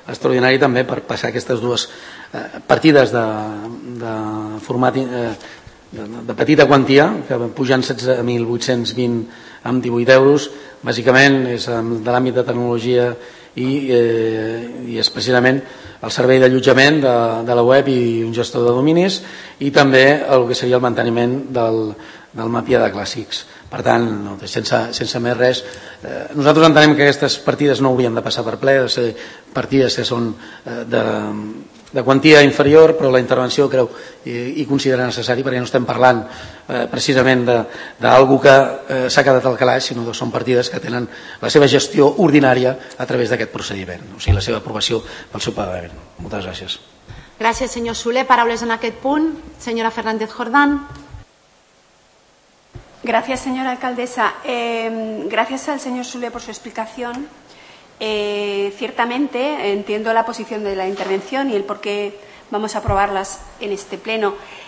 extraordinari també per passar aquestes dues partides de format de petita quantia, que pujan 16.820 amb 18 euros, bàsicament és de l'àmbit de tecnologia i és precisament el servei d'allotjament de la web i un gestor de dominis i també el que seria el manteniment del Mapià de Clàssics. Per tant, sense més res, nosaltres entenem que aquestes partides no haurien de passar per ple, de ser partides que són de quantia inferior, però la intervenció creu i considera necessari, perquè no estem parlant precisament d'algú que s'ha quedat al calaix, sinó que són partides que tenen la seva gestió ordinària a través d'aquest procediment, o sigui, la seva aprovació pel seu pagament. Moltes gràcies. Gràcies, senyor Soler. Paraules en aquest punt. Senyora Fernández Jordán. Gracias, señora alcaldesa. Gracias al señor Soler por su explicación. Ciertamente entiendo la posición de la intervención y el por qué vamos a aprobarlas en este pleno.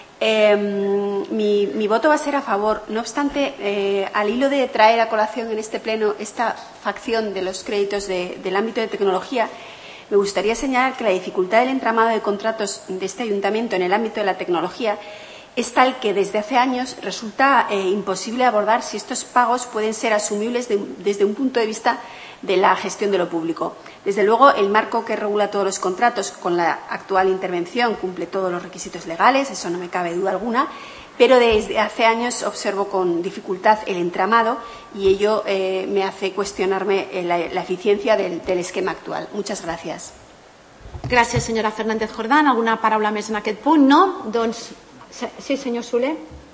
Mi voto va a ser a favor. No obstante, al hilo de traer a colación en este pleno esta facción de los créditos del ámbito de tecnología, me gustaría señalar que la dificultad del entramado de contratos de este ayuntamiento en el ámbito de la tecnología es tal que desde hace años resulta imposible abordar si estos pagos pueden ser asumibles desde un punto de vista de la gestión de lo público. Desde luego, el marco que regula todos los contratos con la actual intervención cumple todos los requisitos legales, eso no me cabe duda alguna, pero desde hace años observo con dificultad el entramado y ello me hace cuestionarme la eficiencia del esquema actual. Muchas gracias. Gràcies, senyora Fernández Jordán. Alguna paraula més en aquest punt? No? Doncs sí, senyor Soler.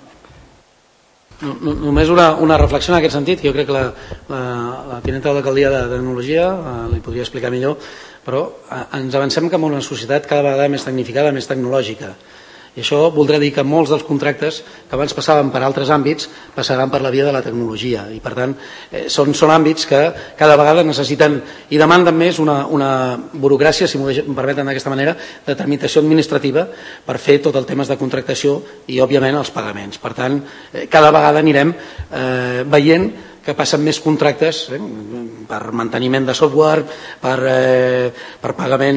Només una reflexió en aquest sentit. Jo crec que la tinenta d'alcaldia de tecnologia li podria explicar millor, però ens avancem cap a una societat cada vegada més tecnificada, més tecnològica. I això voldrà dir que molts dels contractes que abans passaven per altres àmbits passaran per la via de la tecnologia i per tant són àmbits que cada vegada necessiten i demanden més una burocràcia, si m'ho permeten d'aquesta manera, de tramitació administrativa per fer tot el temes de contractació i òbviament els pagaments. Per tant, cada vegada anirem veient que passen més contractes per manteniment de software, per pagament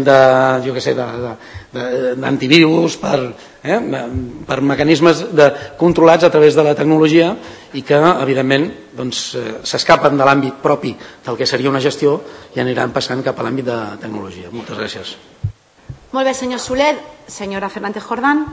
d'antivirus, per mecanismes controlats a través de la tecnologia i que, evidentment, s'escapen de l'àmbit propi del que seria una gestió i aniran passant cap a l'àmbit de tecnologia. Moltes gràcies. Molt bé, senyor Soler. Senyora Fernández Jordán.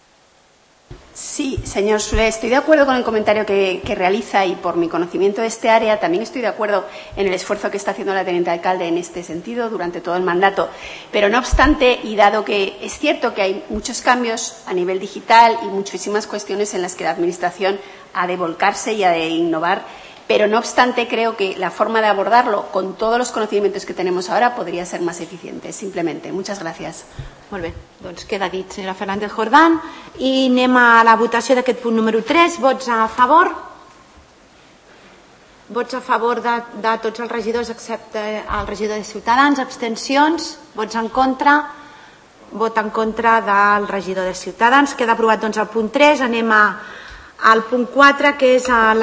Sí, señor Soler, estoy de acuerdo con el comentario que realiza y por mi conocimiento de este área también estoy de acuerdo en el esfuerzo que está haciendo la teniente alcalde en este sentido durante todo el mandato. Pero no obstante, y dado que es cierto que hay muchos cambios a nivel digital y muchísimas cuestiones en las que la Administración ha de volcarse y ha de innovar, pero no obstante creo que la forma de abordarlo con todos los conocimientos que tenemos ahora podría ser más eficiente, simplemente. Muchas gracias. Molt bé, doncs queda dit, senyora Fernández Jordán. I anem a la votació d'aquest punt número 3. Vots a favor? Vots a favor de tots els regidors excepte el regidor de Ciutadans. Abstencions? Vots en contra? Vot en contra del regidor de Ciutadans. Queda aprovat doncs el punt 3. Anem al punt 4, que és